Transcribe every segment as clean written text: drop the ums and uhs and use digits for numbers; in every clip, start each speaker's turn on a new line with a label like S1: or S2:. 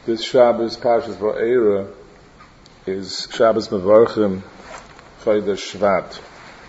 S1: This Shabbos, Parshas Va'era, is Shabbos Mevarchim, Chodesh Shvat.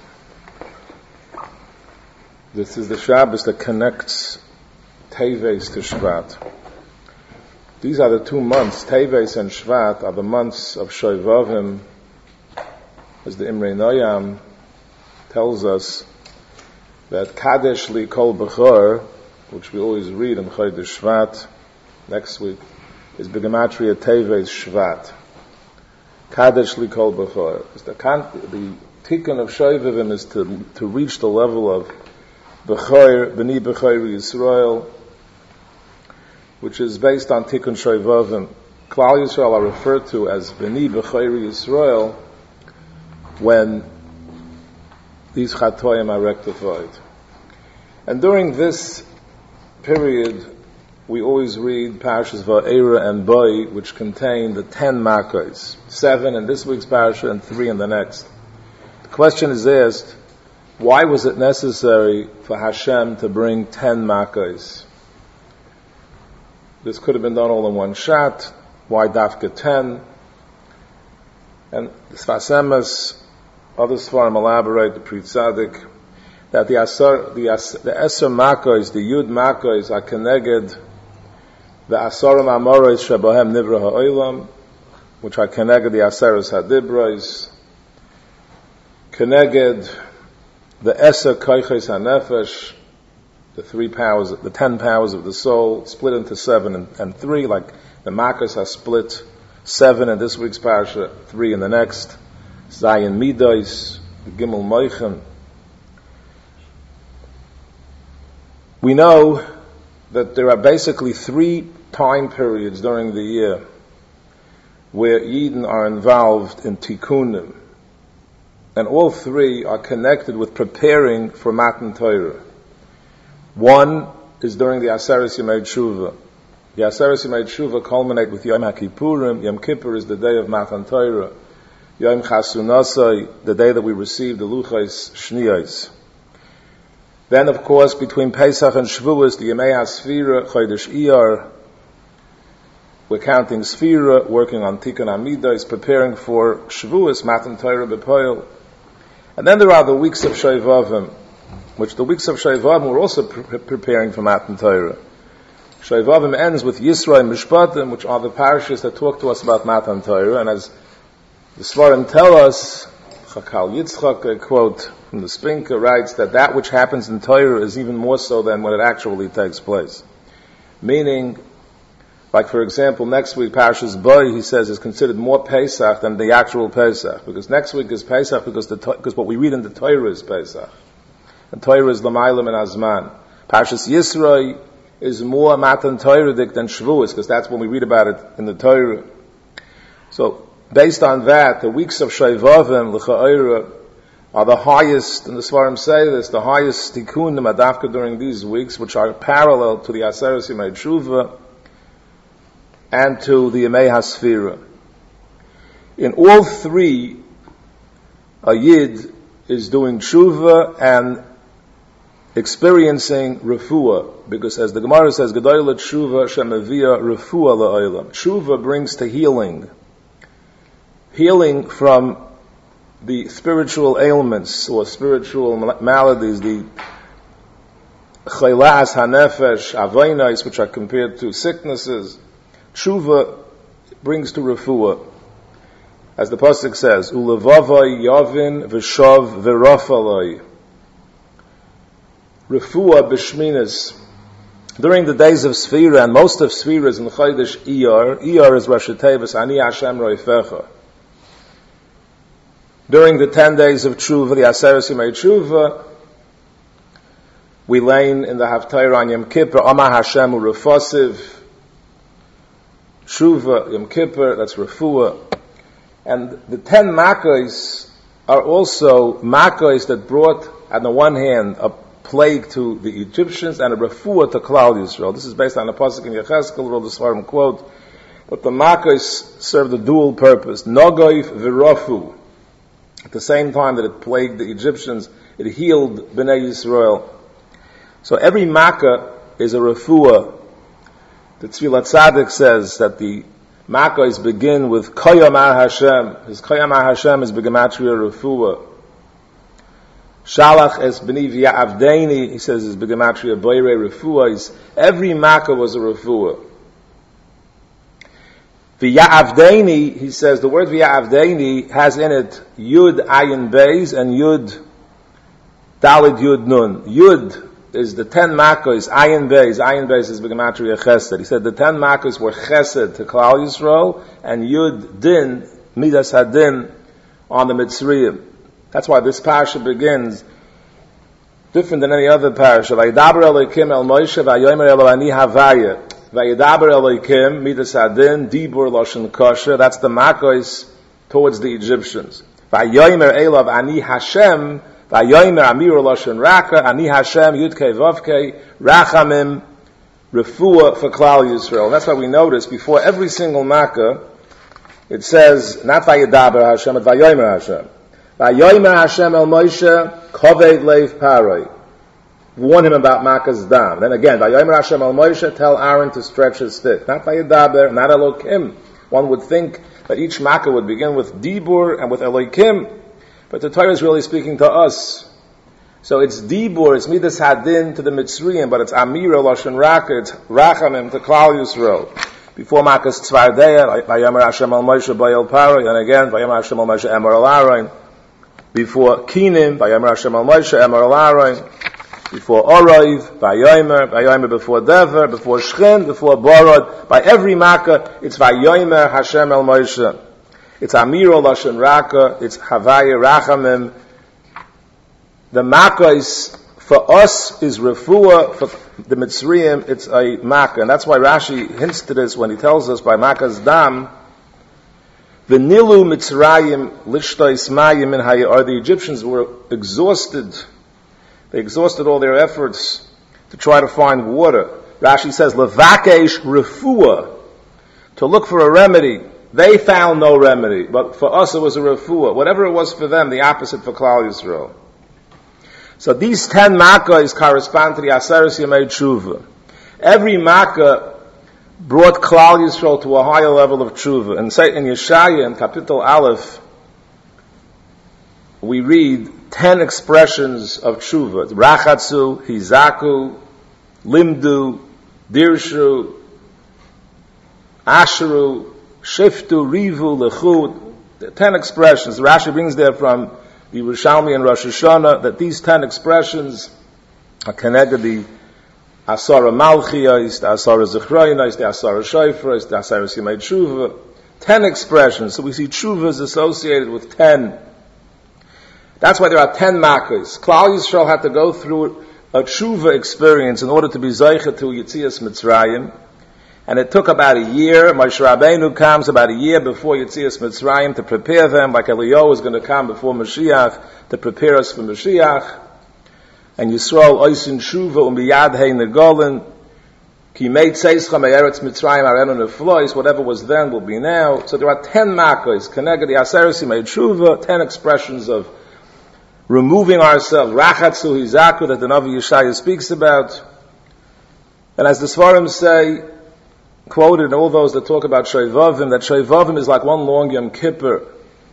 S1: This is the Shabbos that connects Teves to Shvat. These are the 2 months. Teves and Shvat are the months of Shoivavim, as the Imrei Noyam tells us that Kadesh li kol bechor, which we always read in Chodesh Shvat next week, is Begematria Teves Shvat. Kadesh li kol bechor. The tikkun of Shoivavim is to reach the level of Bechor, B'ni Bechor Yisrael, which is based on tikkun Shoivavim. Klal Yisrael are referred to as B'ni Bechor Yisrael when these chatoim are rectified. And during this period, we always read Parshas Va'era and Boi, which contain the 10 makkos, 7 in this week's parasha and 3 in the next. The question is asked, why was it necessary for Hashem to bring 10 makkos? This could have been done all in one shot. Why dafka 10? And the Sfas Emes, other Sfarim elaborate, the Pri Tzadik, that the Eser makkos, the Yud makkos, are connected the Asarim Amoros Shabahem Nivra Ha'olam, which are connected the Aseres Hadibros, connected the Eser Koiches HaNefesh, the 10 powers of the soul, split into 7 and 3, like the Makkos are split 7 in this week's parasha, 3 in the next, Zayin Midos, the Gimel Moichem. We know that there are basically 3 time periods during the year where Yidden are involved in tikkunim, and all 3 are connected with preparing for Matan Torah. One is during the Aseres Yemei Tshuva. The Aseres Yemei Tshuva culminate with Yom HaKippurim. Yom Kippur is the day of Matan Torah. Yom Chasunasai, the day that we receive the Luchos Shniyos. Then, of course, between Pesach and Shavuos, the Yemei HaSfira, Chodesh Iyar, we're counting Sfira, working on Tikkun Amidos, preparing for Shavuos, Matan Torah B'Poel. And then there are the weeks of Shoivavim, which the weeks of Shoivavim we're also preparing for Matan Torah. Shoivavim ends with Yisro and Mishpatim, which are the parashas that talk to us about Matan Torah. And as the Svarim tell us, Chakal Yitzchak, a quote from the Spinka, writes that which happens in Torah is even more so than when it actually takes place. Meaning, like for example, next week, Parshas Boi, he says, is considered more Pesach than the actual Pesach. Because next week is Pesach because what we read in the Torah is Pesach. And Torah is L'maylam and Azman. Parshas Yisro is more Matan Torah-dik than Shavuos, because that's when we read about it in the Torah. So, based on that, the weeks of Shoivavim, L'cha'ira, are the highest, and the Svarim say this, the highest tikkunim adafka during these weeks, which are parallel to the Aseres Yemei Tshuva and to the Yemei HaSfira. In all 3, a Yid is doing tshuva and experiencing refuah, because as the Gemara says, Gedolah tshuva shemavia refuah la'olam. Tshuva brings to healing from the spiritual ailments or spiritual maladies, the chaylas hanefesh, avainais, which are compared to sicknesses. Tshuva brings to refuah. As the pasuk says, ulevavai yavin v'shav v'rafalai. Refuah b'shminas. During the days of Sfira, and most of Sfira is in Chodesh Iyar is Rosh Tevis, Ani Hashem Roifecha. During the 10 days of Tshuva, the Aseres Yemei Tshuva, we learn in the Haftarah on Yom Kippur, Amar Hashem Urefosiv, Tshuva, Yom Kippur, that's Refuah. And the 10 makkos are also makkos that brought, on the one hand, a plague to the Egyptians and a refuah to Klal Yisrael. This is based on a pasuk in Yechezkel, where the Svarim quote, but the makkos serve the dual purpose, Nogoif v'Rafu. At the same time that it plagued the Egyptians, it healed Bnei Yisrael. So every makkah is a refuah The Tfilat Tzaddik says that the Makkos begin with Koyamah Hashem. His Koyamah Hashem is Begematria Refuah. Shalach es b'ni v'ya'avdeini, he says, is Begematria Boire Refuah. Every Makkah was a Refuah. V'ya'avdeini, he says, the word v'ya'avdeini has in it Yud Ayin Beis and Yud Dalid Yud Nun. Yud is the 10 Makkos, Ayin Beis is Begematria Chesed. He said the 10 Makkos were Chesed to Klal Yisrael, and Yud Din, Midas Hadin, on the Mitzrayim. That's why this parasha begins different than any other parasha. Vayidaber Elokim el Moshe v'ayomer elo ani havaya. Vayidaber Elokim, Midas Hadin, Dibur Loshen Kosher. That's the Makkos towards the Egyptians. Vayomer elav ani Hashem, Vayomer Amir Loshen Raka, Ani Hashem, Yudkei Vavkei, Rachamim, Refuah for Klal Yisrael. And that's why we notice before every single Makkah, it says, not Vayidaber Hashem, but Vayomer Hashem. Vayomer Hashem el Moshe, Koved Leiv Paroi. Warn him about Makkah's dam. Then again, Vayomer Hashem el Moshe, tell Aaron to stretch his stick. Not Vayidaber, not Elokim. One would think that each Makkah would begin with Dibur and with Elokim. But the Torah is really speaking to us. So it's Dibur, it's Midas Hadin to the Mitzrayim, but it's Amira, Loshen Raka, it's Rachamim to Klal Yisrael. Before Makkah's Tzvardeya, Vayomer Hashem al Moshe Bayel Paroi, and again, Vayomer Hashem al Moshe Emor al Aaron. Before Kinim, Vayomer Hashem al Moshe Emor al Aaron. Before Oroiv, Vayomer before Dever, before Shchin, before Borod. By every Makkah, it's Vayomer Hashem al Moshe. It's Amiro Lashon Raka, it's Havaya Rachamim. The Makkah for us is Refuah, for the Mitzrayim it's a Makkah. And that's why Rashi hints to this when he tells us by Makkah's Dam, V'nilu Mitzrayim Lishto Ismayim in Hayar. The Egyptians were exhausted. They exhausted all their efforts to try to find water. Rashi says, Levakesh Refuah, to look for a remedy. They found no remedy, but for us it was a refuah. Whatever it was for them, the opposite for Klal Yisrael. So these 10 Makkahs correspond to the Aseres Yemei Tshuva. Every Makkah brought Klal Yisrael to a higher level of Tshuva. And say in Yeshaya, in Kapitel Aleph, we read 10 expressions of Tshuva. Rachatzu, Hizaku, Limdu, Dirshu, Asheru, Shiftu, Rivu, Lechu, 10 expressions. Rashi brings there from the Yerushalmi and Rosh Hashanah that these 10 expressions are connected the Asara Malchiyos, the Asara Zechroynos, the Asara Shofros, the Asara Yemei Tshuva. 10 expressions. So we see Tshuva is associated with 10. That's why there are 10 Makkahs. Klal Yisrael had to go through a Tshuva experience in order to be Zeicha to Yetzias Mitzrayim. And it took about a year. Moshe Rabbeinu comes about a year before Yetzias Mitzrayim to prepare them, like Eliyahu is going to come before Mashiach to prepare us for Mashiach. And Yisrael oisin shuva umiyad hey negolin ki meit seischa me'eretz Mitzrayim arenu neflois. Whatever was then will be now. So there are 10 makkos. Keneged the Aseres Yemei Tshuva, 10 expressions of removing ourselves. Rachatzu hizaku that the Navi Yeshaya speaks about. And as the Svarim say, quoted in all those that talk about Shoivavim, that Shoivavim is like one long Yom Kippur.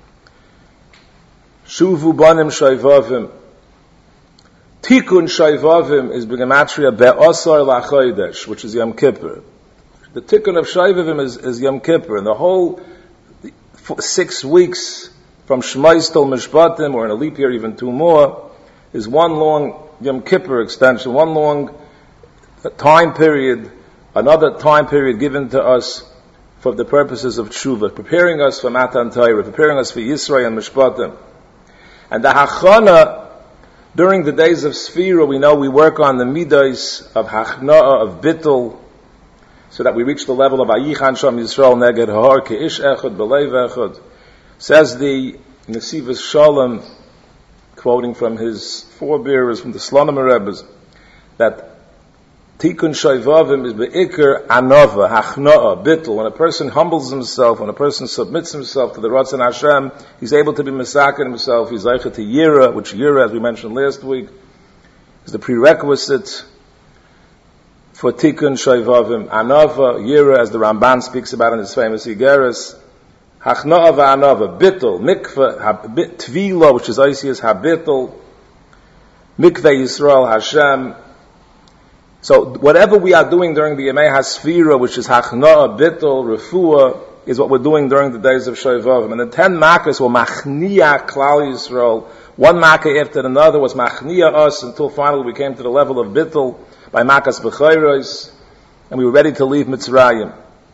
S1: Shuvu banim Shoivavim. Tikun Shoivavim is B'gematria Be'osar L'Achodesh, which is Yom Kippur. The Tikun of Shoivavim is Yom Kippur, and the whole 6 weeks from Shmos till Mishpatim, or in a leap year even 2 more, is one long Yom Kippur extension, one long time period, another time period given to us for the purposes of Tshuva, preparing us for Matan Torah, preparing us for Yisrael and Mishpatim. And the Hachana, during the days of Sfira, we know we work on the Midas of Hachna'ah, of Bittul, so that we reach the level of Ayichan Sham Yisrael Neged Hahar Ke'ish Echad B'Leiv Echad. Says the Nesivos Shalom, quoting from his forebearers, from the Slonim Rebbes, that Tikun Shoivavim is be'ikr anova, hachna'ah, bittul. When a person humbles himself, when a person submits himself to the Ratzon Hashem, he's able to be mesaken himself. He's zeicha to yira, which yira, as we mentioned last week, is the prerequisite for Tikkun Shoivavim, Anova, Yira, as the Ramban speaks about in his famous Igeris, Hachnoa v'Anova, Bittul, Mikveh, Tvila, which is Oisius HaBittul, Mikveh Yisrael Hashem. So whatever we are doing during the Yemei HaSfira, which is Hachnoa, Bittul, Refuah, is what we're doing during the days of Shoivavim. And the 10 Makkos were Machniya Klal Yisrael. One Makkah after another was Machniya us until finally we came to the level of Bittul by Makkas B'chayros, and we were ready to leave Mitzrayim.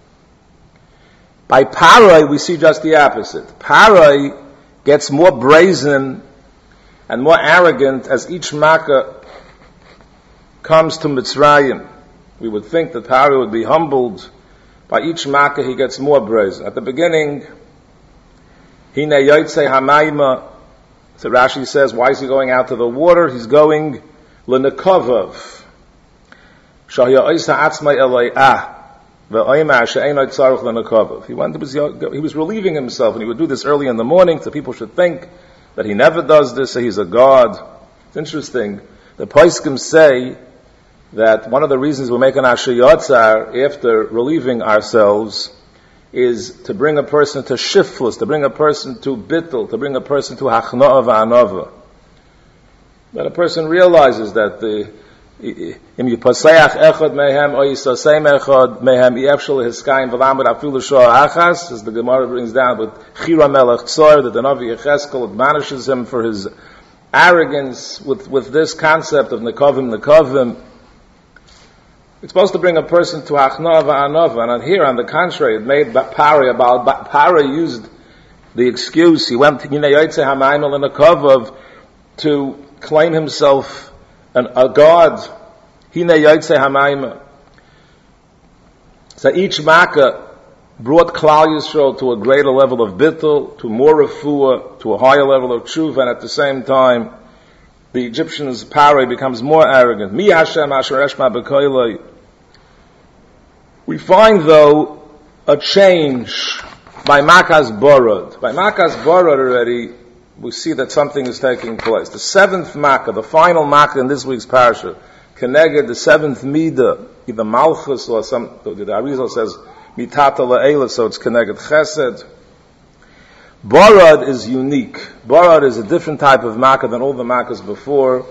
S1: By Parai, we see just the opposite. Parai gets more brazen and more arrogant as each Makkah comes to Mitzrayim. We would think that Parai would be humbled. By each Makkah, he gets more brazen. At the beginning, Hine Yotzei Hamayma. So Rashi says, why is he going out to the water? He's going L'Nekovav. Shahya Oisa Atzmai Eloi He was relieving himself, and he would do this early in the morning, so people should think that he never does this, so he's a god. It's interesting. The Poskim say that one of the reasons we're making our Shiyotzar after relieving ourselves is to bring a person to Shiflus, to bring a person to Bittul, to bring a person to Hachnoa v'Anova. That a person realizes that Im Yipaseach Echad Mehem or Yisasem Echad Mehem Yefshel Hiskayim V'Lamad Afilu Shoah Achas, as the Gemara brings down with Chira Melech Tzor, that the Navi Yecheskel admonishes him for his arrogance with this concept of Nekovim. It's supposed to bring a person to Hachnoa v'Anova, and here, on the contrary, it made Pari used the excuse. He went to claim himself a god. So each Makkah brought Klal Yisrael to a greater level of Bittul, to more Refuah, to a higher level of Tshuva, and at the same time, the Egyptian's Pari becomes more arrogant. Mi Hashem asher eshma b'koiloi. We find, though, a change by Makkas Borod. By Makkas Borod already, we see that something is taking place. The 7th Makkah, the final Makkah in this week's parasha, Keneged, the 7th Midah, either Malchus or the Arizal says Mitata La'ela, so it's Keneged Chesed. Borod is unique. Borod is a different type of Makkah than all the Makkahs before.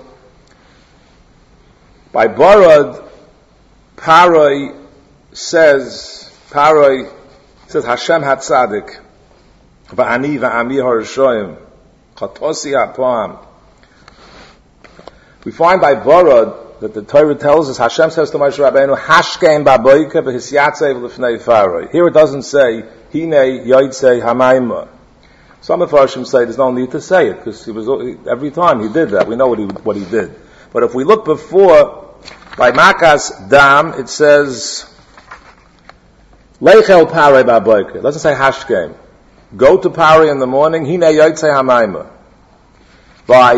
S1: By Borod, Parai says Hashem Hatzadik Va'ani Va'ami Harashoyim Chatosi Ha'pam. We find by Borod that the Torah tells us, Hashem says to Moshe Rabbeinu, Hashkein Ba'boike V'hisyatzev L'fnei Farai. Here it doesn't say Hine Yotzei Hamayma. Some of Harshim say there's no need to say it, because every time he did that, we know what he did. But if we look before, by Makkas Dam, it says Leichel Parei Ba'boike. It doesn't say Hashkein. Go to Parei in the morning, Hine Yotzei Hamayma. By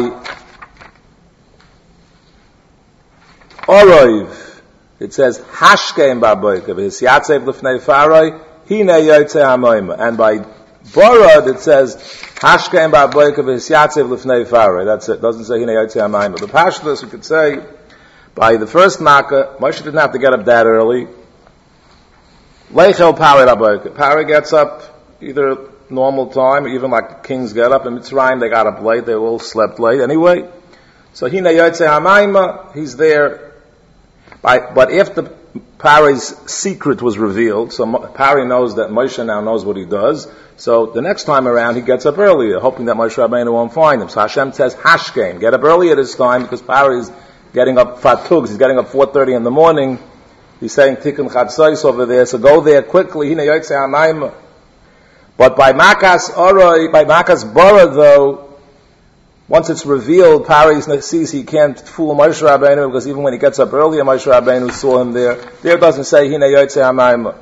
S1: Oroiv, it says Hashkein Ba'boike V'hisyatzev L'fnei Farai Hine Yotzei Hamayma. And by Borod, it says Hashkein Ba'boike V'hisyatzev L'fnei Farai. That's it. It doesn't say Hine Yotzei Hamayma. The Pashtus, we could say, by the first Makkah, Moshe didn't have to get up that early. Leichel Parei Ba'boike. Parei gets up either normal time, even like kings get up. In Mitzrayim, they got up late. They all slept late anyway. So Hine Yotzei Hamayma, he's there. But after Pari's secret was revealed, so Pari knows that Moshe now knows what he does. So the next time around, he gets up earlier, hoping that Moshe Rabbeinu won't find him. So Hashem says, Hashkein, get up earlier this time, because Pari is getting up Fatugs, he's getting up 4:30 in the morning. He's saying Tikkun Chatzos over there, so go there quickly, Hine Yotzei Hamayma. But by Makkas Borod, though, once it's revealed, Pari sees he can't fool Moshe Rabbeinu, because even when he gets up earlier, Moshe Rabbeinu saw him there. There it doesn't say Hine Yotzei Hamayma.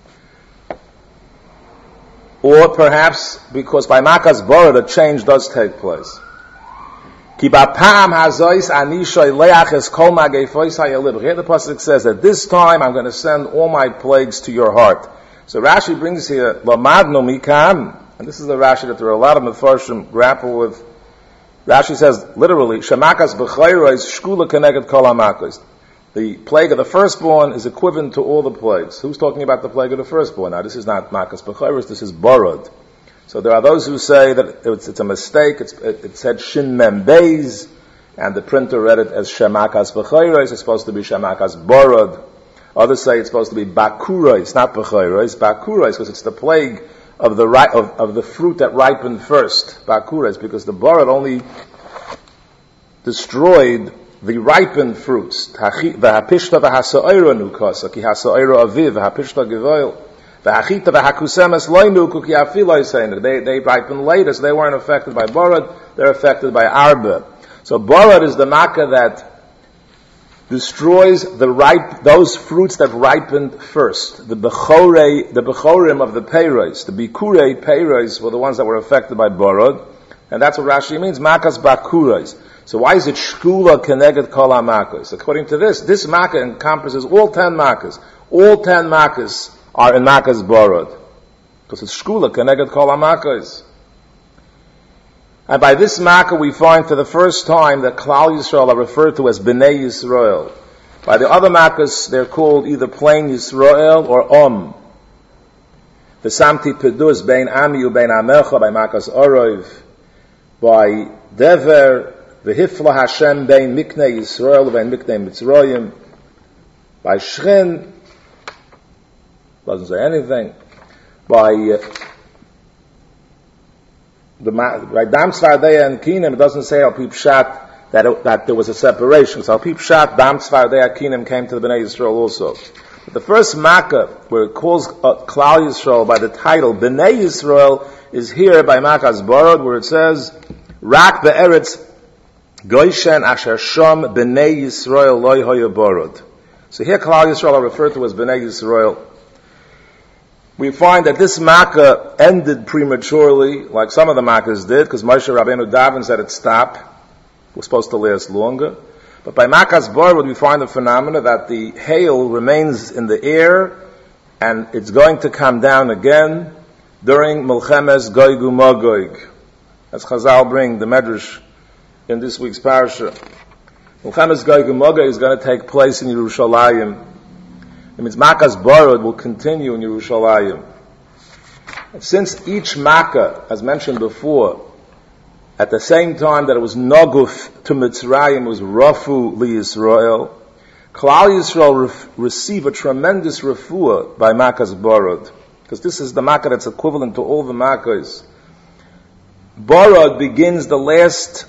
S1: Or perhaps because by Makkas Borod a change does take place. Here the pasuk says that this time I'm going to send all my plagues to your heart. So Rashi brings here Lamadnu Mikam, and this is the Rashi that there are a lot of Mefarshim grapple with. Rashi says literally, Shemakas b'chayros shkula keneged kol hamakos. The plague of the firstborn is equivalent to all the plagues. Who's talking about the plague of the firstborn? Now, this is not Makas B'chayros, this is Borod. So there are those who say that it's a mistake. It said Shin Mem Beis, and the printer read it as Shemakas B'chayros. It's supposed to be Shemakas Borod. Others say it's supposed to be Bakurais, not B'chayros, Bakurais, because it's the plague of the fruit that ripened first. Bakurais, because the Borod only destroyed the ripened fruits. V'hapishta v'hasa'ira nukasa, ki hasa'ira aviv, v'hapishta gevoil. V'hachita v'hakusemes loinuku ki afiloi seinu. They ripened later, so they weren't affected by Borod, they're affected by Arba. So Borod is the makkah that destroys those fruits that ripened first. The Bechorim of the Peiros, the Bikurei Peiros were the ones that were affected by Borod, and that's what Rashi means, Makas Bakurais. So why is it Shkula Keneged Kol HaMakas? According to this makkah encompasses all 10 makkahs. All 10 makkahs are in Makas Borod. Because it's Shkula Keneged Kol HaMakas. And by this makkah we find for the first time that Klal Yisrael are referred to as Bnei Yisrael. By the other makkahs they're called either plain Yisrael or The Samti Pedus Bein Ami U Bein Amecha by Makas Orov. By Dever V'hifla Hashem Bein Miknei Yisrael Bein Miknei Mitzrayim. By Shchin, doesn't say anything. By Dam Tzvardeya and Kinem, it doesn't say Al Pi Pshat that there was a separation. So Al Pi Pshat, Dam Tzvardeya Kinem came to the Bnei Yisrael also. But the first makkah, where it calls Klal Yisrael by the title Bnei Yisrael, is here by Makas Borod, where it says, Rak be'eretz Goishen asher shom Bnei Yisrael loy hoya Borod. So here Klal Yisrael are referred to as Bnei Yisrael. We find that this makkah ended prematurely, like some of the makkahs did, because Moshe Rabbeinu Daven said it stop. It was supposed to last longer. But by Makas Borod we find the phenomena that the hail remains in the air, and it's going to come down again during Milchemes Gog Umagog. As Chazal bring the Medrash in this week's parasha. Milchemes Gog Umagog is going to take place in Yerushalayim. It means Makas Borod will continue in Yerushalayim. And since each Makkah, as mentioned before, at the same time that it was Noguf to Mitzrayim, it was Rafu li Yisrael, Klal Yisrael receive a tremendous refuah by Makas Borod. Because this is the Makkah that's equivalent to all the Makkahs. Borod begins the last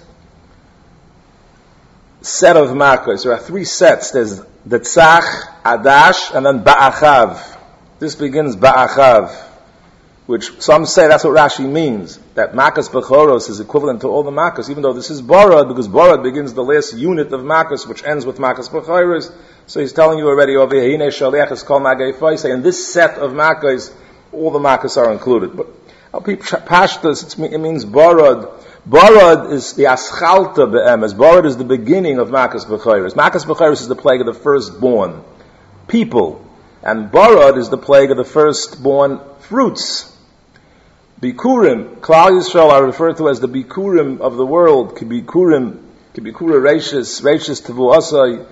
S1: set of Makkahs. There are 3 sets. There's the Tzach, Adash, and then Ba'achav. This begins Ba'achav, which some say that's what Rashi means, that Makas Bechoros is equivalent to all the Makas, even though this is Borod, because Borod begins the last unit of Makas, which ends with Makas Bechoros. So he's telling you already over here, Hine Shaliach is called Magay Faisei. In this set of Makas, all the Makas are included. But Pashtus, it means Borod. Borod is the Aschalta be'emes. Borod is the beginning of Makas Bechoros. Makas Bechoros is the plague of the firstborn people. And Borod is the plague of the firstborn fruits. Bikurim, Klal Yisrael are referred to as the Bikurim of the world. Kibikura Reishis Tevu Asai.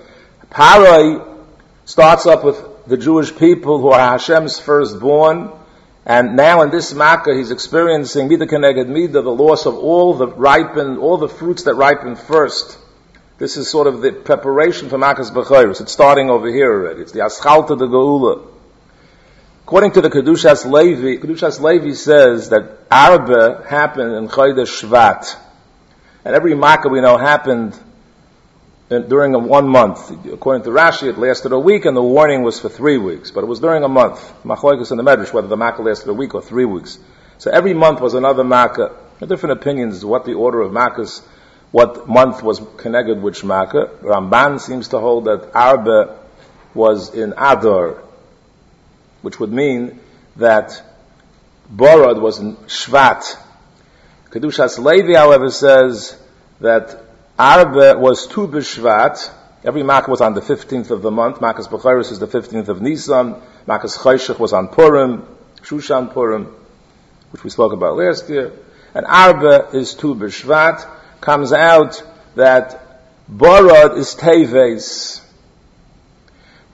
S1: Parai starts up with the Jewish people who are Hashem's firstborn. And now in this Makkah, he's experiencing Midah Keneged Midah, the loss of all the fruits that ripen first. This is sort of the preparation for Makas Bechoros. It's starting over here already. It's the Aschalta de Geula. According to the Kedushas Levi says that Arba happened in Chodesh Shvat. And every Makkah we know happened during 1 month. According to Rashi, it lasted a week, and the warning was for 3 weeks. But it was during a month. Machlokes in the Medrash, whether the Makkah lasted a week or 3 weeks. So every month was another Makkah. There are different opinions what the order of Makkahs, what month was connected which Makkah. Ramban seems to hold that Arba was in Adar, which would mean that Borod was in Shvat. Kedushas Levi, however, says that Arba was Tu B'Shvat. Every Makkah was on the 15th of the month. Makas Bechoros is the 15th of Nisan. Makas Choshech was on Purim, Shushan Purim, which we spoke about last year. And Arba is Tu B'Shvat. Comes out that Borod is Teves.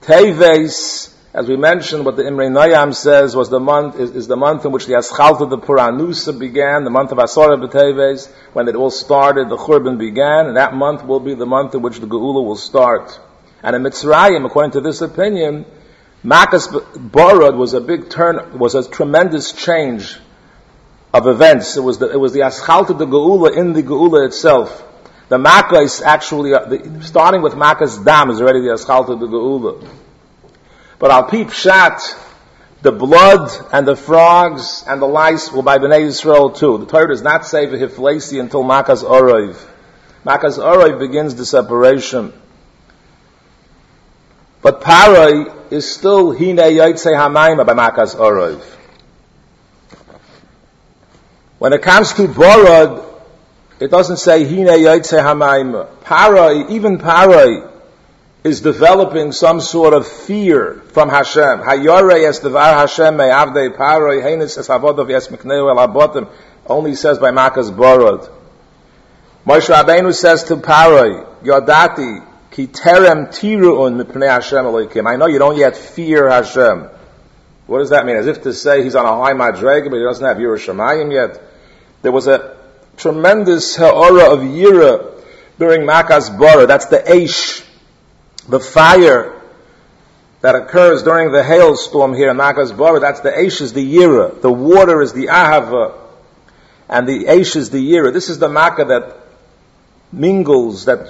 S1: Teves, as we mentioned, what the Imrei Noyam says was the month is the month in which the Aschalta the Puranusa began, the month of Asara B'Teves, when it all started, the Churban began, and that month will be the month in which the Geula will start. And in Mitzrayim, according to this opinion, Makas Borod was a tremendous change of events. It was the Aschalta the Geula in the Geula itself. The Makkah is actually, starting with Makkah's Dam is already the Aschalta the Geula. But Al Pi Pshat, the blood and the frogs and the lice will by Bnei Yisrael too. The Torah does not say V'hiflesi until Makkah's Orov. Makkah's Orov begins the separation. But Parai is still Hine Yotzei Hamayma by Makkah's Orov. When it comes to Borod, it doesn't say Hine Yotzei Hamayma. Parai, even Parai, is developing some sort of fear from Hashem. Hayore es devar Hashem me avdei Parai heinis es avodav yes mikneu el abotim. Only says by Makkah's Borod. Moshe Rabbeinu says to Parai, Yodati ki terem tiruun mipnei Hashem Elokim. I know you don't yet fear Hashem. What does that mean? As if to say he's on a high madrega, but he doesn't have Yirah Shamayim yet. There was a tremendous ha'ora of Yirah during Makkah's Borod. That's the Eish, the fire that occurs during the hailstorm here in Makkah's Borod. That's the Eish is the Yirah. The water is the Ahava. And the Eish is the Yirah. This is the Makkah that mingles, that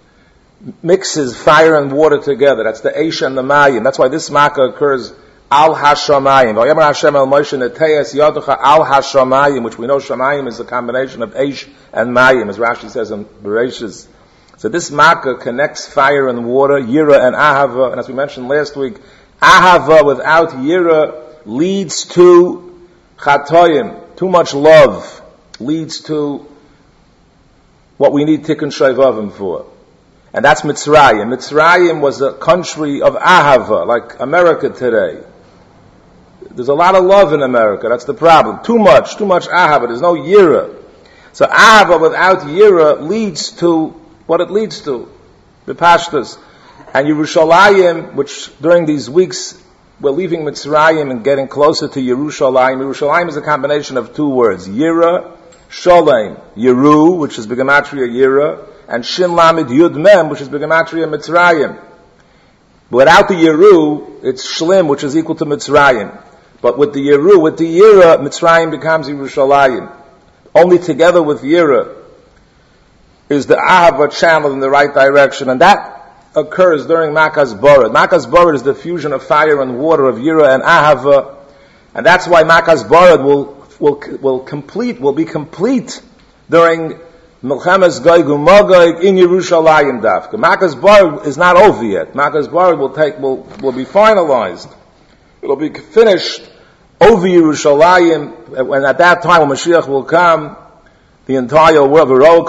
S1: mixes fire and water together. That's the Eish and the Mayim. That's why this Makkah occurs Al Hashamayim. V'yomer Hashem el Moshe neteyes yadocha Al Hashamayim, which we know Shamayim is a combination of Eish and Mayim, as Rashi says in Bereshis. So this Makkah connects fire and water, Yira and Ahava, and as we mentioned last week, Ahava without Yira leads to Chatoyim. Too much love leads to what we need Tikkun Shevavim for. And that's Mitzrayim. Mitzrayim was a country of Ahava, like America today. There's a lot of love in America. That's the problem. Too much Ahava. There's no Yira. So Ahava without Yira leads to what it leads to. The Pashtas. And Yerushalayim, which during these weeks we're leaving Mitzrayim and getting closer to Yerushalayim. Yerushalayim is a combination of two words. Yira, Sholem. Yeru, which is Begematria Yira, and Shin Lamed Yud Mem, which is Begematria Mitzrayim. But without the Yeru, it's Shlim, which is equal to Mitzrayim. But with the Yeru, with the Yira, Mitzrayim becomes Yerushalayim. Only together with Yira is the Ahava channeled in the right direction, and that occurs during Makkah's Borod. Makkah's Borod is the fusion of fire and water, of Yira and Ahava, and that's why Makkah's Borod will be complete during Milchemes Gog u'Magog in Yerushalayim Dafka. Makkah's Borod is not over yet. Makkah's Borod will be finalized. It'll be finished over Yerushalayim, and at that time when Mashiach will come, the entire world,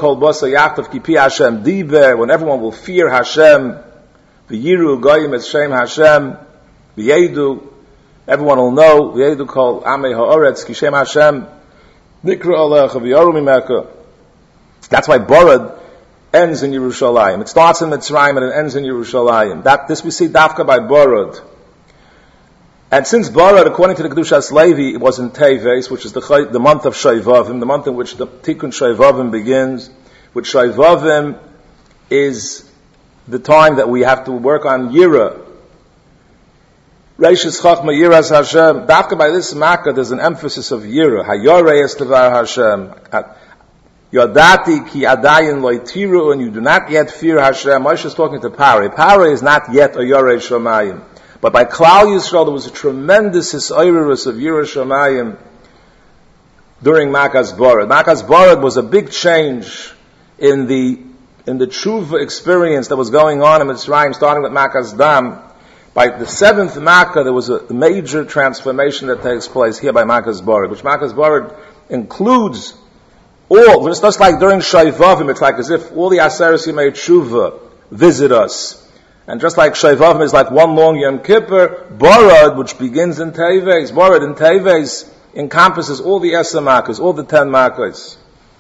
S1: when everyone will fear Hashem, V'yiru goyim es shem Hashem, V'yedu, everyone will know, V'yedu kol amei ha'oretz, ki shem Hashem, Nikra alecha v'yoru mimeka. That's why Borod ends in Yerushalayim. It starts in Mitzrayim and it ends in Yerushalayim. This we see Dafka by Borod. And since Borod, according to the Kedushas Levi, it was in Teves, which is the month of Shevavim, the month in which the Tikkun Shevavim begins, which Shevavim is the time that we have to work on Yira. Reishis Chachma Yiras Hashem. Dafka by this Makkah, there's an emphasis of Yira. Hayore es tevar Hashem. Yodati ki adayin loy tiru, and you do not yet fear Hashem. Moshe is talking to Parai. Parai is not yet a Yorei Shomayim. But by Klal Yisrael, there was a tremendous hisayrus of Yirah Shamayim during Makkah's Borod. Makkah's Borod was a big change in the tshuva experience that was going on in Mitzrayim, starting with Makkah's Dam. By the seventh Makkah, there was a major transformation that takes place here by Makkah's Borod, which Makkah's Borod includes all, just like during Shevavim, it's like as if all the Aseres Yemei Tshuva visit us. And just like Shevavim is like one long Yom Kippur, Borod, which begins in Teves, Borod in Teves encompasses all the Esser Makkahs, all the 10 Makkahs.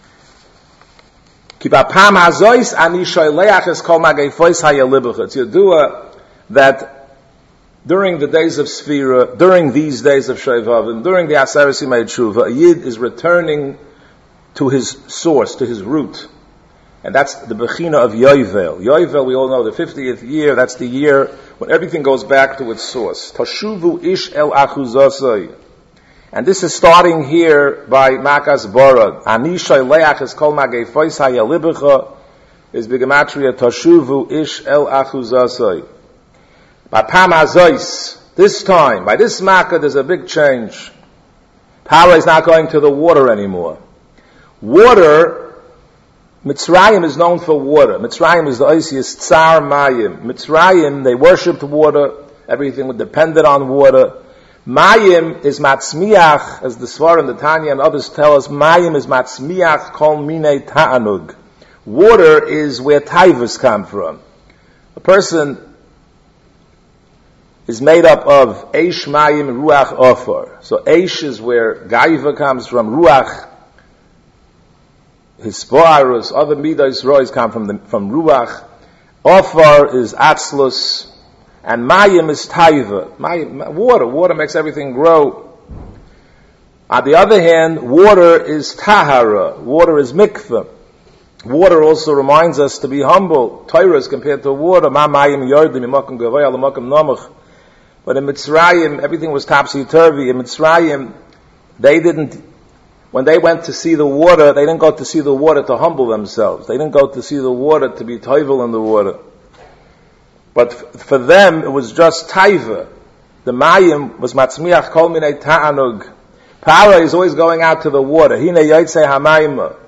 S1: Ki b'pam hazois ani shoyleach es kol mageifois hayalibuch. It's Yedua that during the days of Sfira, during these days of Shevavim, during the Aseret Yimei Tshuva, a Yid is returning to his source, to his root. And that's the Bechina of Yovel. Yovel, we all know, the 50th year, that's the year when everything goes back to its source. Tashuvu ish el achuzasai. And this is starting here by Makas Borod. Ani shayleach es kol mageifois hayalibecha is Bigematria Tashuvu ish el achuzasai. By Pam Azois, this time, by this Makkah, there's a big change. Paro is not going to the water anymore. Water, Mitzrayim is known for water. Mitzrayim is the Oisius Tsar Mayim. Mitzrayim, they worshipped water. Everything depended on water. Mayim is Matzmiach, as the Svarim, the Tanya, and others tell us, Mayim is Matzmiach kol minei ta'anug. Water is where taivas come from. A person is made up of Eish, Mayim, and Ruach, Ofar. So Eish is where Gaiva comes from, Ruach, his Spoarus, other Midas, Rois come from Ruach. Ofar is Atzlus, and Mayim is Taiva. Water makes everything grow. On the other hand, water is Tahara, water is Mikveh. Water also reminds us to be humble. Torah is compared to water. Ma Mayim Yordim, Imakim Gavaya, Lamakim Namach. But in Mitzrayim, everything was topsy-turvy. In Mitzrayim, when they went to see the water, they didn't go to see the water to humble themselves. They didn't go to see the water to be toivel in the water. But for them, it was just taiva. The mayim was matzmiach kol minei ta'anug. Para is always going out to the water. Hine yotzei hamayim.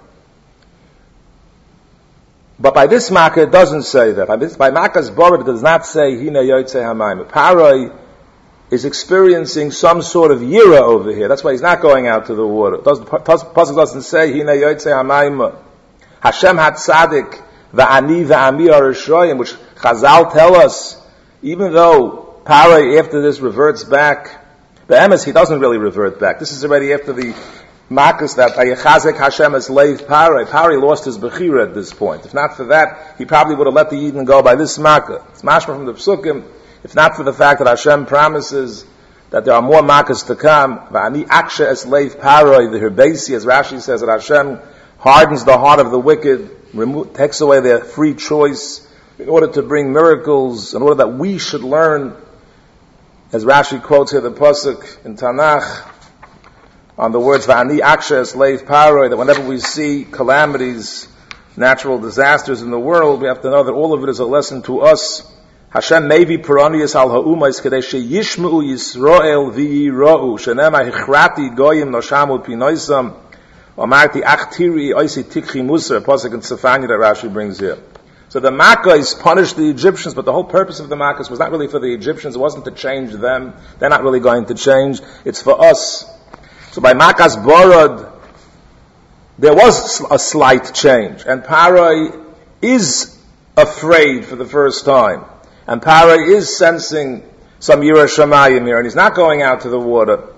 S1: But by this makkah, it doesn't say that. By Makkah's Borod, it does not say Hine yotzei hamayim. Para is experiencing some sort of yira over here. That's why he's not going out to the water. Pasuk doesn't say Hine yotzei hamayim. Hashem hatzadik va'ani va'ami arishroyim, which Chazal tell us, even though Parai after this reverts back, Be'emes, he doesn't really revert back. This is already after the Makkos that Ayechazek Hashem has leived Parai. Parai lost his Bechira at this point. If not for that, he probably would have let the Yidden go by this Makkah. It's mashma from the Psukim. If not for the fact that Hashem promises that there are more Makkos to come, Va'ani Aksha es leiv Parai, the Hirbesi, as Rashi says, that Hashem hardens the heart of the wicked, takes away their free choice, in order to bring miracles, in order that we should learn, as Rashi quotes here the pasuk in Tanakh, on the words "Va'ani aksha es leiv paroi," that whenever we see calamities, natural disasters in the world, we have to know that all of it is a lesson to us. Hashem maybe peronius al ha'umayis kadei sheyishmeu Yisrael v'yirau shenema hichrati goyim noshamu pinoisam amarti achtiri oisi tikchi muser, pasuk in Sefania that Rashi brings here. So the Makkahs punished the Egyptians, but the whole purpose of the Makkahs was not really for the Egyptians. It wasn't to change them. They're not really going to change. It's for us. So by Makkah's Borod, there was a slight change. And Parai is afraid for the first time. And Parai is sensing some Yirah Shamayim here, and he's not going out to the water.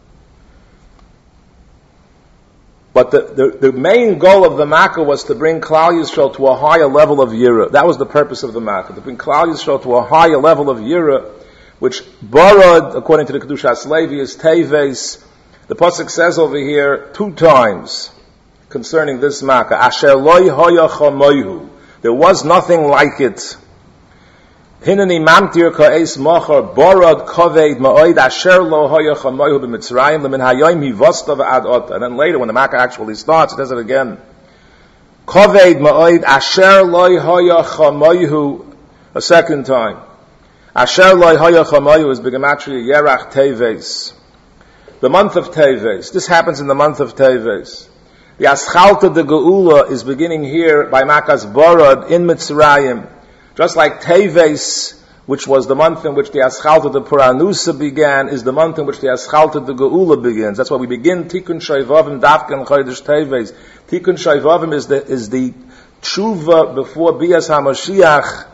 S1: But the main goal of the Makkah was to bring Klal Yisrael to a higher level of Yira. That was the purpose of the Makkah, to bring Klal Yisrael to a higher level of Yira, which Borod, according to the Kedushas Levi, is Teves. The Pasuk says over here 2 times concerning this Makkah, Asher loy hoya chamoyhu. There was nothing like it. Hinani mamtir ka'es machar borod kaved ma'oid asher lo hoya chamoyhu b'mitzrayim lemin hayom hivosta v'ad ot. And then later, when the Makkah actually starts, it does it again. Kaved ma'oid asher lo hoya chamoyhu a second time. Asher lo hoya chamoyhu is b'gematria yerach teves. The month of Teves. This happens in the month of Teves. The Aschalta de Geula is beginning here by Makkah's Borod in Mitzrayim. Just like Teves, which was the month in which the Aschalta de Puranusa began, is the month in which the Aschalta de Geula begins. That's why we begin Tikkun Shayvavim Dafkan Chodesh Teves. Tikkun Shayvavim is the tshuva before Bias HaMashiach.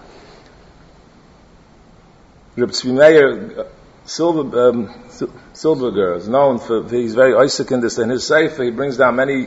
S1: Reb Tzvi Meir Silberger is known for, he's very Isaac in this. In his Sefer, he brings down many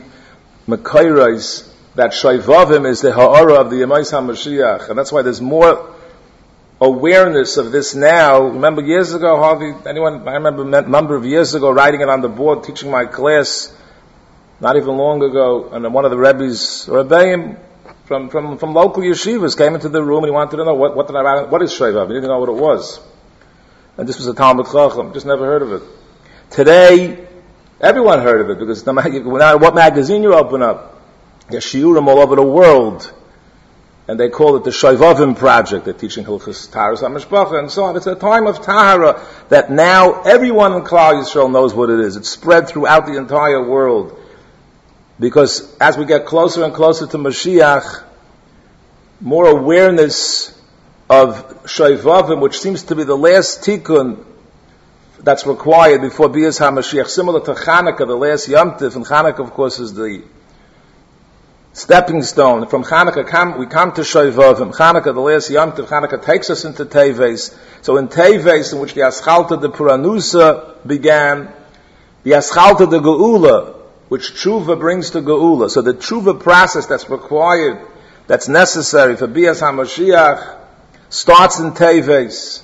S1: Mekayrais that Shayvavim is the Ha'ara of the Yemais HaMashiach. And that's why there's more awareness of this now. Remember years ago, Harvey, I remember a number of years ago writing it on the board, teaching my class, not even long ago, and one of the Rebbe's, Rebbeim, from local yeshivas came into the room and he wanted to know what is Shaivav. He didn't know what it was. And this was a Talmud Chacham, just never heard of it. Today, everyone heard of it, because no matter what magazine you open up, there's shiurim all over the world, and they call it the Shaivavim Project. They're teaching Hilchos Taharas HaMishpacha and so on. It's a time of Tahara that now everyone in Klal Yisrael knows what it is. It's spread throughout the entire world. Because as we get closer and closer to Mashiach, more awareness of Shaivavim, which seems to be the last tikkun that's required before Bias HaMashiach, similar to Chanukah, the last Yom Tov, and Chanukah, of course, is the stepping stone. From Chanukah, we come to Shaivavim. Chanukah, the last Yom Tov, Chanukah takes us into Teves. So in Teves, in which the Aschalta de Puranusa began, the Aschalta de Geula, which Tshuva brings to Geula. So the Tshuva process that's required, that's necessary for Bias HaMashiach, starts in Teves.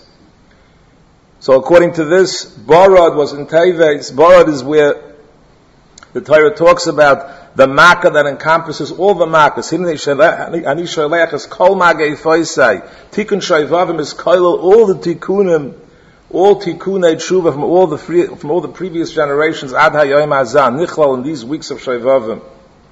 S1: So according to this, Barad was in Teves. Barad is where the Torah talks about the Makkah that encompasses all the Makkahs. Ani Sholech is Kol Magei Foisai. Tikkun Shaivavim is Kailal, all the Tikkunim, all Tikkunei Tshuva from all the previous generations, Ad HaYom Hazan, Nichlal, in these weeks of Shaivavim.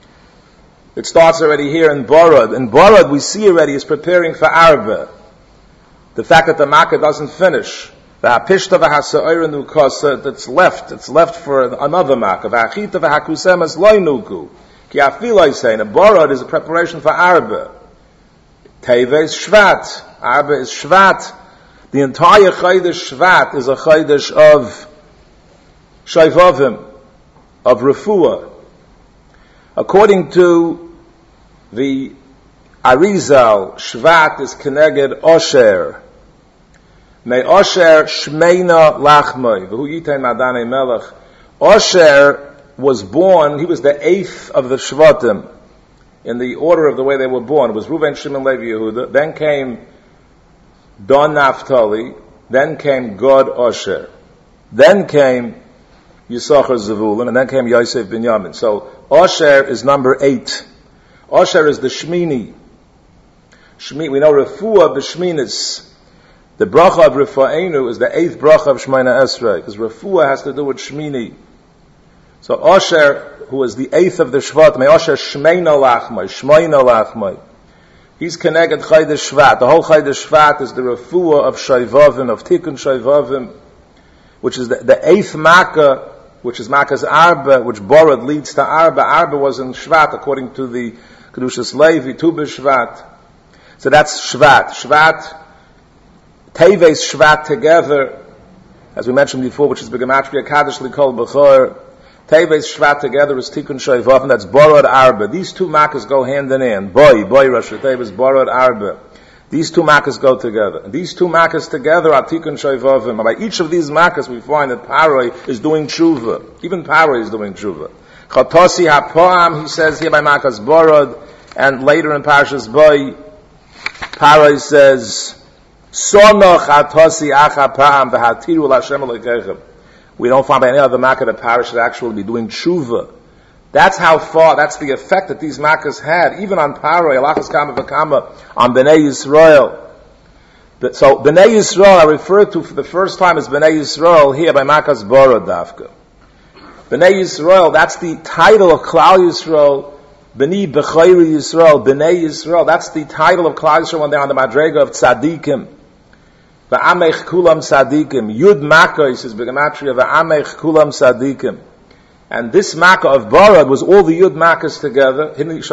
S1: It starts already here in Barad. In Barad, we see already is preparing for Arba. The fact that the Makkah doesn't finish. The Hapishta v'Hasa'iranu Kosa, it's left for another Makkah. V'Achita v'Hakusem es Loinuku. Ki Afiloi saying, a Barad is a preparation for Arba. Teve is Shvat. Arba is Shvat. The entire Chodesh Shvat is a Chodesh of Shaivavim, of Refuah. According to the Arizal, Shvat is Keneged Osher. May Osher Shmeina Lachmoi, V'hu Yitein Madanei Melech. Osher was born, he was the 8th of the Shvatim, in the order of the way they were born. It was Reuven, Shimon, Levi, Yehuda. Then came Don Naphtali. Then came Gad Osher. Then came Yisachar Zevulun. And then came Yosef Binyamin. So Osher is number 8. Osher is the Shmini. We know Refuah b'Shminis. The bracha of Refua'enu is the 8th bracha of Shemona Esrei, because Refuah has to do with Shmini. So Osher, who is the 8th of the Shvat, may Osher Shmeina Lachmai. He's connected Chodesh Shvat. The whole Chodesh Shvat is the Refuah of Shaivavim, of Tikkun Shaivavim, which is the 8th Makkah, which is Makkah's Arba, which Borod leads to Arba. Arba was in Shvat, according to the Kedushas Levi, Tu b'Shvat. So that's Shvat. Teves Shvat together, as we mentioned before, which is Begematria Kaddish Likol B'chor. Teves Shvat together is Tikkun Shaivavim, and that's Borod Arba. These two Makkahs go hand in hand. Boy Rosh Teves, Borod Arba. These two Makkahs go together. And these two Makkahs together are Tikkun Shaivavim. And by each of these Makkahs we find that Paroi is doing Tshuva. Even Paroi is doing Tshuva. Chatosi HaPoam, he says here by Makkahs Borod, and later in Parshas Boy, Paroi says, Sonoch Chatosi Achapam v'Hatiru L'Hashem Elokeichem. We don't find by any other Makkah that Paroi should actually be doing Tshuva. That's how far, that's the effect that these Makkahs had, even on Paroi, Alachas Kama V'Kama, on Bnei Yisrael. So Bnei Yisrael I referred to for the first time as Bnei Yisrael here by Makkahs Borod Dafka. Bnei Yisrael, that's the title of Klal Yisrael, Bnei B'chayri Yisrael, Bnei Yisrael, that's the title of Klal Yisrael when they're on the Madrega of Tzadikim. V'amech kulam tzadikim. Yud Makkah, he says, Begematria, v'amech kulam tzadikim. And this Makkah of Barad was all the Yud Makkahs together.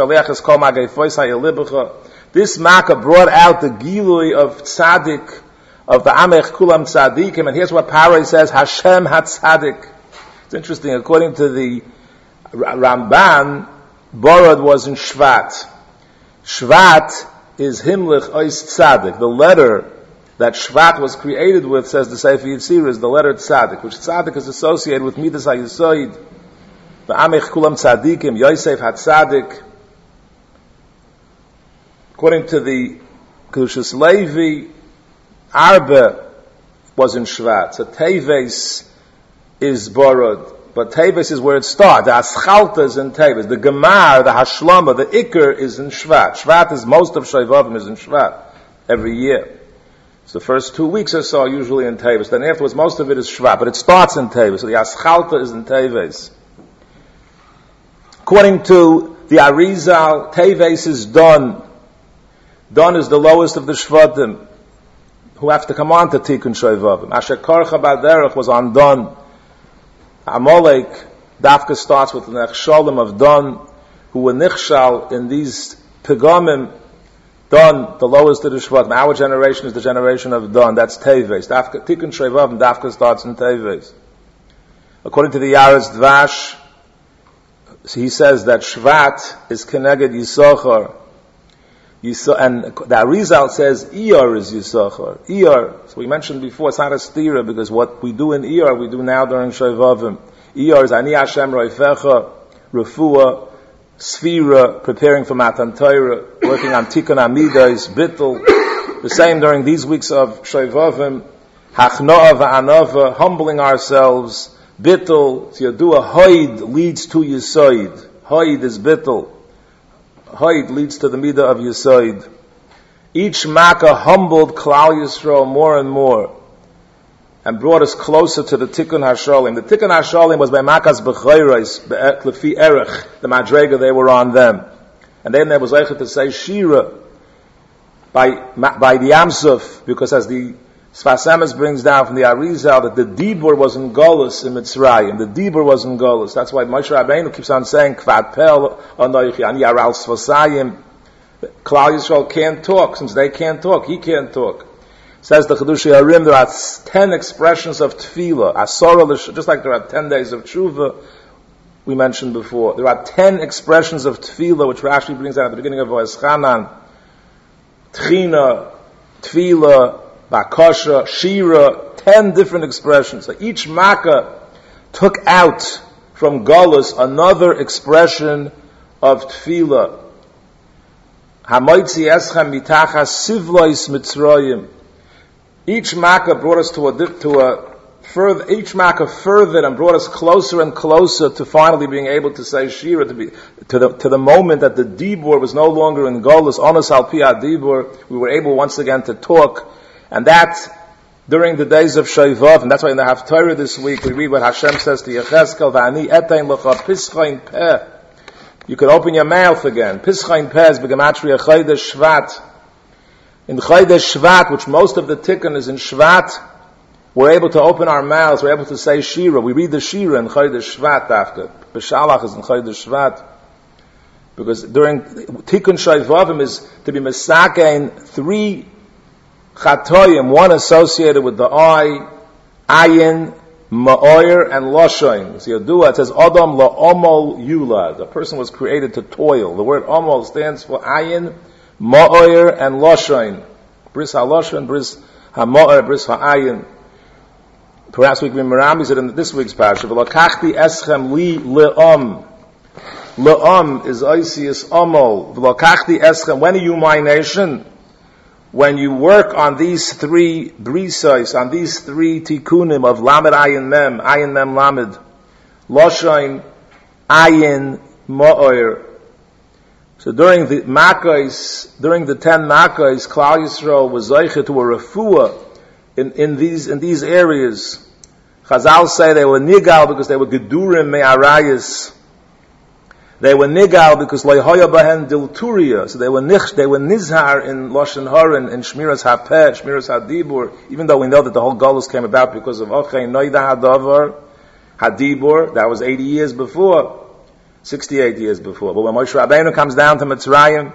S1: This Makkah brought out the Gilui of Tzadik, of the Amech Kulam Tzadikim. And here's what Paroi says, Hashem HaTzadik. It's interesting, according to the Ramban, Barad was in Shvat. Shvat is Himlich Ois Tzadik. The letter that Shvat was created with, says the Sefer Yitzir, is the letter Tzadik, which Tzadik is associated with Midas HaYisoid, V'amech kulam tzadikim, Yosef HaTzadik. According to the Kedushas Levi, Arba was in Shvat. So Teves is borrowed. But Teves is where it starts. The Aschalta is in Teves. The Gemar, the Hashlama, the Iker is in Shvat. Shvat is most of Shaivavim is in Shvat every year. So the first 2 weeks or so usually in Teves. Then afterwards most of it is Shvat. But it starts in Teves. So the Aschalta is in Teves. According to the Arizal, Teves is Don. Don is the lowest of the Shvatim who have to come on to Tikkun Shaivavim. Asher Korcha Baderech was on Don. Amalek, Dafka starts with the Nechshalim of Don, who were Nichshal in these Pegomim. Don, the lowest of the Shvatim. Our generation is the generation of Don. That's Teves. Tikkun Shaivavim, Dafka starts in Teves. According to the Yaretz Dvash, he says that Shvat is Keneged Yisachar. And the Arizal says Iyar is Yisachar. Iyar, so we mentioned before, it's not a stira, because what we do in Iyar, we do now during Shaivavim. Iyar is Ani Hashem Roifecha, Refuah, Sfira, preparing for Matan Torah, working on Tikkun Amidas, Bittul. The same during these weeks of Shaivavim. Hachnoah va'anova, humbling ourselves. Bittul, Yadua, Hoid leads to Yisoid. Hoid is Bittul. Hoid leads to the Midah of Yisoid. Each Makkah humbled Klal Yisrael more and more and brought us closer to the Tikkun HaShalim. The Tikkun HaShalim was by Makkah's Bechayres, Lefi Erech, the Madrega they were on them. And then there was Eichet to say Shira by the Yamsuf, because as the Sfas Emes brings down from the Arizal that the Dibur was in Golus in Mitzrayim. The Dibur was in Golus. That's why Moshe Rabbeinu keeps on saying, Kvad Pel, Anoichi, Ani Yaral Sfasayim. Klal Yisrael can't talk. Since they can't talk, he can't talk. Says the Chedushi Harim, there are 10 expressions of Tefillah. Asora, just like there are 10 days of Tshuva, we mentioned before. There are 10 expressions of Tefillah, which Rashi brings out at the beginning of Vo'ez Chanan. Tchina, Tefillah, Bakasha, Shira, 10 different expressions. So each Makkah took out from Golus another expression of Tefillah. Hamoitzi eschem mitachas sivlois Mitzrayim. Each Makkah brought us each Makkah furthered and brought us closer and closer to finally being able to say Shira, to the moment that the Dibur was no longer in Golus, Onos al pi Dibur, we were able once again to talk. And that, during the days of Shavuot, and that's why in the Haftarah this week we read what Hashem says to Yechezkel, V'ani etein lecha pischain peh. You can open your mouth again. Pischain peh is b'gematria Chodesh Shvat. In Chodesh Shvat, which most of the tikkun is in Shvat, we're able to open our mouths, we're able to say Shira. We read the Shira in Chodesh Shvat after. B'shalach is in Chodesh Shvat. Because during Tikkun Shavuot is to be mesakein 3 Chatoyim, one associated with the eye, ayin, ma'oyer, and loshoin. So Yadua, it says, Adam la'omol yulad. A person was created to toil. The word omol stands for ayin, ma'oyer, and loshoin. Bris ha'loshoin, bris ha'ma'oyer, bris ha'ayin. Perhaps we can be Merambis it in this week's parasha. V'lakachti eschem li le'om. Le'om is oisius omol. V'lakachti eschem. When are you my nation? When you work on these 3 brisais, on these 3 tikkunim of lamed ayin mem lamed, loshain, ayin, ma'oyer. So during the Makkos, during the 10 Makkos, Klal Yisrael was zeicha to a refuah in these areas. Chazal say they were nigal because they were gedurim me'arayis. They were nigal because loyhoya bahen dilturia, so they were nizhar in lashon hara in shmiras hapeh, shmiras hadibur. Even though we know that the whole golus came about because of ochei noida hadavar hadibur, that was 80 years before, 68 years before. But when Moshe Rabbeinu comes down to Mitzrayim,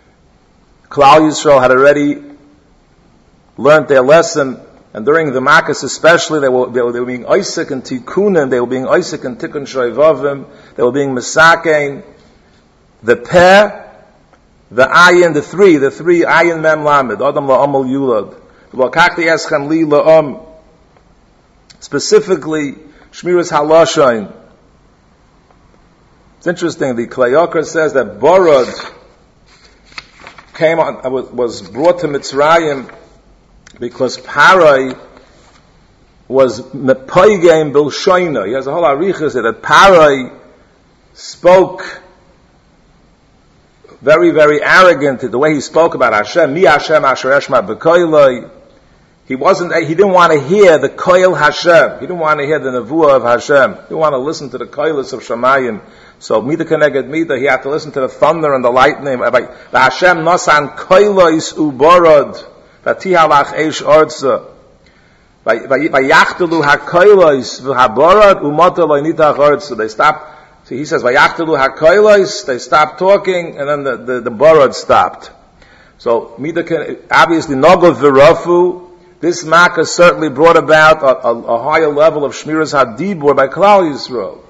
S1: Klal Yisrael had already learned their lesson. And during the Makkos especially, they were being Isaac and Tikkunim, they were being Isaac and Tikkun Shaivavim, they were being Mesakein, the Peh, the Ayin, the three Ayin Mem Lamed, Adam La'amal Yulad, L'kachti Eschem Li La'am, specifically, Shmiras Haloshain. It's interesting, the Klayokar says that Borod was brought to Mitzrayim because Parai was mepoigem bilshoina. He has a whole arichas that Parai spoke very, very arrogant. The way he spoke about Hashem, mi Hashem asher eshma b'koiloi. He didn't want to hear the koil Hashem. He didn't want to hear the nevuah of Hashem. He didn't want to listen to the koilis of Shamayim. So mida keneged mida, he had to listen to the thunder and the lightning. Hashem nosan koilois uborod, v'tihalach eish orza. Vayachtelu hakoilois v'haborod umota loinitach orza. They stopped. So he says vayachtelu hakoilois. They stopped talking, and then the borod stopped. So mida obviously nogov v'rafu. This makkah certainly brought about a higher level of shmiras hadibur by Klal Yisrael.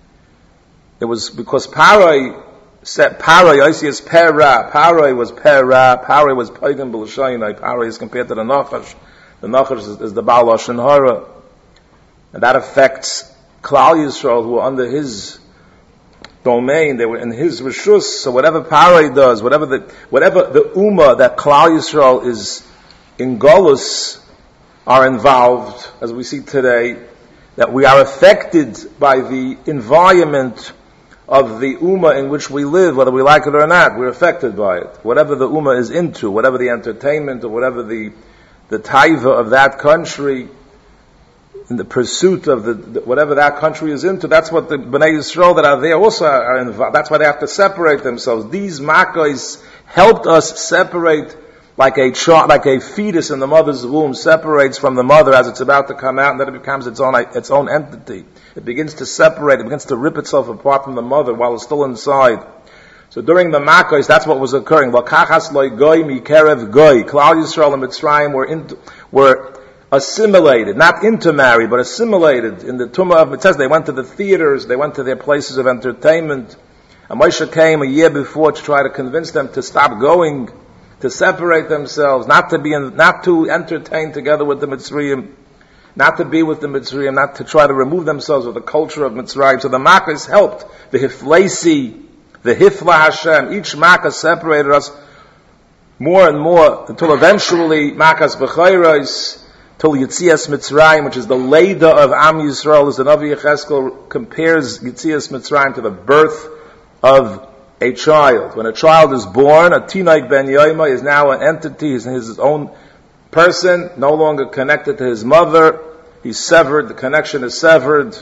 S1: It was because Parai said, Yoisias Pera, Parai was Pagan B'Lashaynai. Parai is compared to the Nachash. The Nachash is the Baal Lashon Hara. And that affects Klal Yisrael, who are under his domain. They were in his Rishus. So whatever Parai does, whatever the Ummah that Klal Yisrael is in Golus are involved, as we see today, that we are affected by the environment of the Ummah in which we live, whether we like it or not. We're affected by it. Whatever the Ummah is into, whatever the entertainment or whatever the taiva of that country, in the pursuit of whatever that country is into, that's what the Bnei Yisrael that are there also are involved. That's why they have to separate themselves. These makkos helped us separate like a fetus in the mother's womb separates from the mother as it's about to come out, and then it becomes its own entity. It begins to separate, it begins to rip itself apart from the mother while it's still inside. So during the Makkos, that's what was occurring. L'kachas loy goy mikerev goy. Klal Yisrael and Mitzrayim were assimilated, not intermarried, but assimilated in the Tumah of Mitzvah. They went to the theaters, they went to their places of entertainment. And Moshe came a year before to try to convince them to stop going, to separate themselves, not to entertain together with the Mitzrayim, not to be with the Mitzrayim, not to try to remove themselves with the culture of Mitzrayim. So the Makkos helped. The Hiflesi, the Hifla Hashem, each Makkah separated us more and more until eventually Makkas B'chayros, till Yitzias Mitzrayim, which is the Leida of Am Yisrael, as the Navi Yecheskel compares Yitzias Mitzrayim to the birth of a child. When a child is born, a Tinaik Ben Yoima is now an entity, he's his own person, no longer connected to his mother. He's severed, the connection is severed.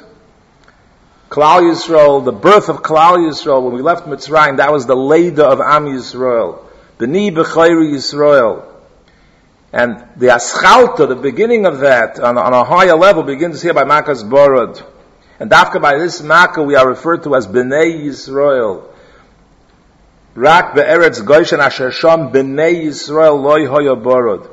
S1: Klal Yisrael, the birth of Klal Yisrael, when we left Mitzrayim, that was the Leida of Am Yisrael. B'ni B'chayri Yisrael. And the Aschalta, the beginning of that, on a higher level, begins here by Makkas Borod. And after by this Makkah, we are referred to as B'nei Yisrael. Rak be'eretz Goshen asher sham b'nei Yisrael loy hoya borod.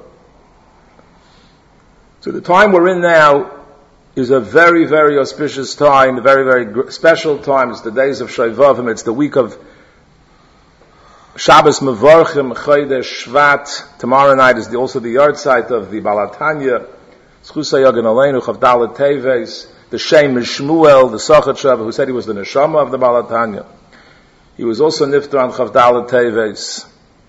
S1: So the time we're in now is a very, very auspicious time, a very, very special time. It's the days of Shavuot. It's the week of Shabbos Mevorchim, Chodesh Shvat. Tomorrow night is also the yard site of the Balatanya. Schusay Yogan Aleinu, Chavdalet Teves. The Shem is Shmuel, the Sochet Shav, who said he was the Neshama of the Balatanya. He was also Niftar on Chavdalet Teves.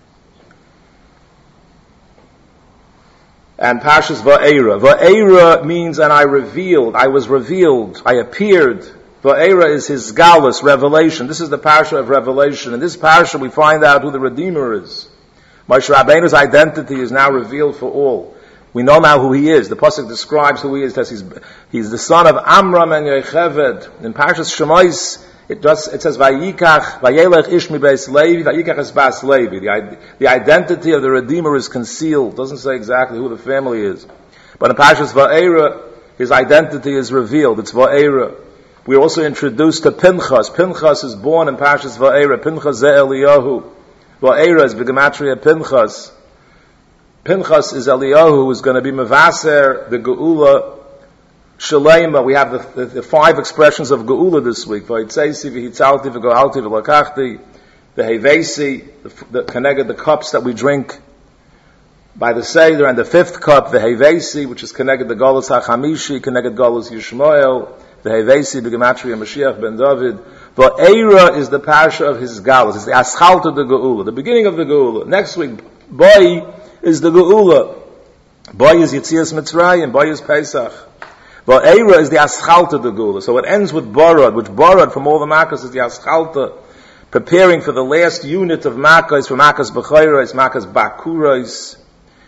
S1: And Pashas Va'era. Va'era means, and I was revealed, I appeared. Va'era is his galus, revelation. This is the Pasha of Revelation. In this Pasha we find out who the Redeemer is. Moshe Rabbeinu's identity is now revealed for all. We know now who he is. The Pasuk describes who he is, that he's the son of Amram and Yocheved. In Pashas Shemais, it says, Vayikach, Vayelech Ishmi Beis Levi, Vayikach es Bas Levi. The identity of the Redeemer is concealed. It doesn't say exactly who the family is. But in Pashas Va'era, his identity is revealed. It's Va'era. We are also introduced to Pinchas. Pinchas is born in Pashas Va'era. Pinchas Ze Eliyahu. Va'era is B'gematria Pinchas. Pinchas is Eliyahu, who is going to be Mevaser, the Geula, Shalema. We have the 5 expressions of Geula this week. V'hitzesi, v'hitzalti, v'go'alti, v'lakachti, the Hevesi, the Keneged, the cups that we drink by the Seder, and the 5th cup, the Hevesi, which is Keneged the Golus HaChamishi, Keneged Golus Yishmael, the Hevesi, the Gematria Mashiach ben David. Va'era is the Parsha of his Galus. It's the Aschalta de Geula, the beginning of the Geula. Next week, Boi is the Geula. Boy is Yitzias Mitzrayim, boy is Pesach. Va'era is the Aschalta de Gula. So it ends with Borod, which Borod from all the Makkos is the Aschalta, preparing for the last unit of Makkos, for Makkos B'chayros, Makkos Bakuros.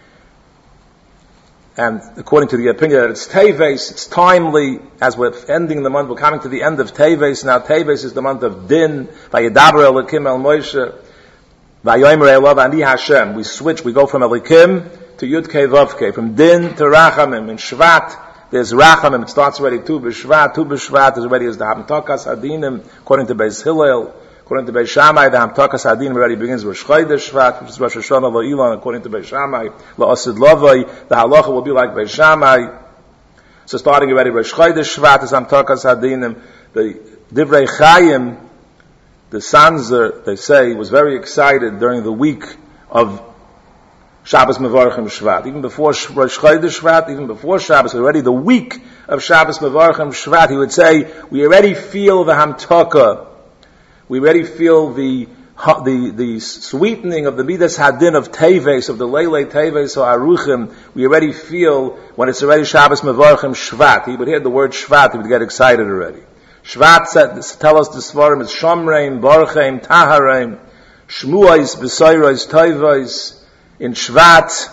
S1: And according to the opinion that it's Teves, it's timely, as we're ending the month, we're coming to the end of Teves. Now Teves is the month of Din, Vayedaber Elokim El Moshe, Vayomer Elav Ani Hashem. We switch, we go from Elokim to Yud Kei Vav Kei, from Din to Rachamim. In Shvat, there's Rachamim, it starts already Tu B'Shvat is already as the Hamtokas Hadinim, according to Beis Hillel. According to Beis Shammai, the Hamtokas Hadinim already begins with Chodesh Shvat, which is Rosh Hashanah Lo'ilan. According to Beis Shammai, La'asid Lavai, the halacha will be like Beis Shammai. So starting already with Chodesh Shvat is Hamtokas Hadinim. The Divrei Chaim, the Sanzer, they say, was very excited during the week of Shabbos Mevarchim Shvat. Even before Rosh Chodesh Shvat, even before Shabbos, already the week of Shabbos Mevarchim Shvat, he would say, we already feel the Hamtaka. We already feel the sweetening of the Midas Hadin of Teves, of the Leilei Teves or Aruchim. We already feel when it's already Shabbos Mevarchim Shvat. He would hear the word Shvat, he would get excited already. Shvat tell us the Svarim is Shomreim, Baruchim, Tahareim, Shmuais, Besairais, Teves. In Shvat,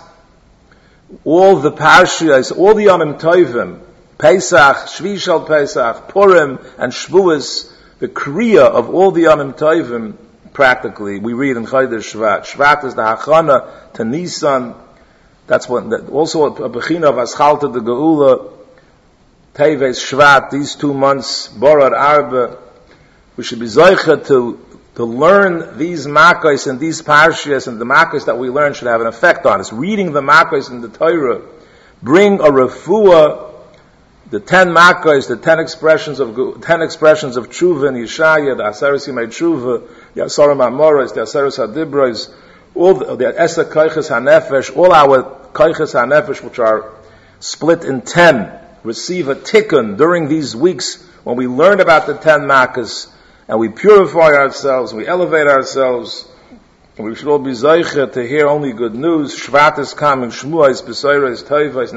S1: all the Parshiyos, all the Yomim Tovim, Pesach, Shvi Shel Pesach, Purim, and Shavuos, the Kriya of all the Yomim Tovim, practically, we read in Chodesh Shvat. Shvat is the Hachana to Nisan. That's also a Bechina of Aschalta de Geula, Teves, Shvat, these 2 months, Borad Arba. We should be Zoicha to learn these Makkos and these Parshiyos, and the Makkos that we learn should have an effect on us. Reading the Makkos in the Torah bring a refuah. The 10 Makkos, the 10 expressions of Tshuva and Yeshaya, the Aseres Yimei Tshuva, the Asarim HaMoros, the Aseres HaDibros, all the Esa Koiches HaNefesh, all our Koiches HaNefesh, which are split in 10, receive a tikkun during these weeks when we learn about the 10 Makkos, and we purify ourselves, we elevate ourselves, and we should all be Zeicher to hear only good news. Shvat is coming, Shmuais, Besairais, Toivais,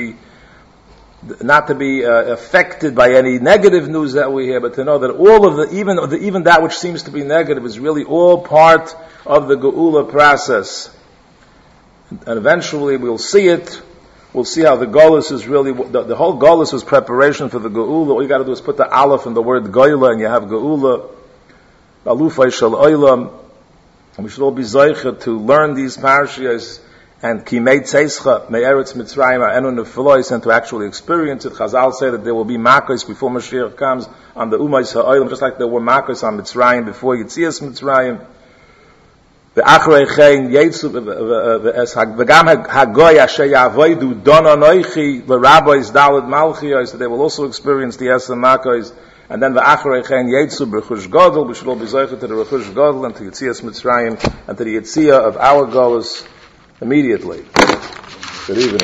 S1: not to be affected by any negative news that we hear, but to know that all of even that which seems to be negative is really all part of the Geula process. And eventually we'll see it. We'll see how the Golus is really, the whole Golus was preparation for the Geula. All you got to do is put the Aleph in the word Goyla and you have Geula. Alufay Shal Oilam. And we should all be Zeicha to learn these parashiyos and Kimei Tzeischa, Me'eretz Mitzrayim, Enu Nefilois, and to actually experience it. Chazal say that there will be Makkos before Mashiach comes on the Umayis Ha'olam, just like there were Makkos on Mitzrayim before Yitzias Mitzrayim. Ve'achrei chein Yetzu, Ve'gam Hagoy Asher Yavoidu Don Anoichi, Ve'rabbis Daled Malchiyos, that they will also experience the Esem Makkos. And then Ve'achrei chein Yetzu B'Rechush Gadol, we should all be Zeicha to the Rechush Gadol and to Yitzias Mitzrayim and to the Yitzia of our Golos immediately. Good evening.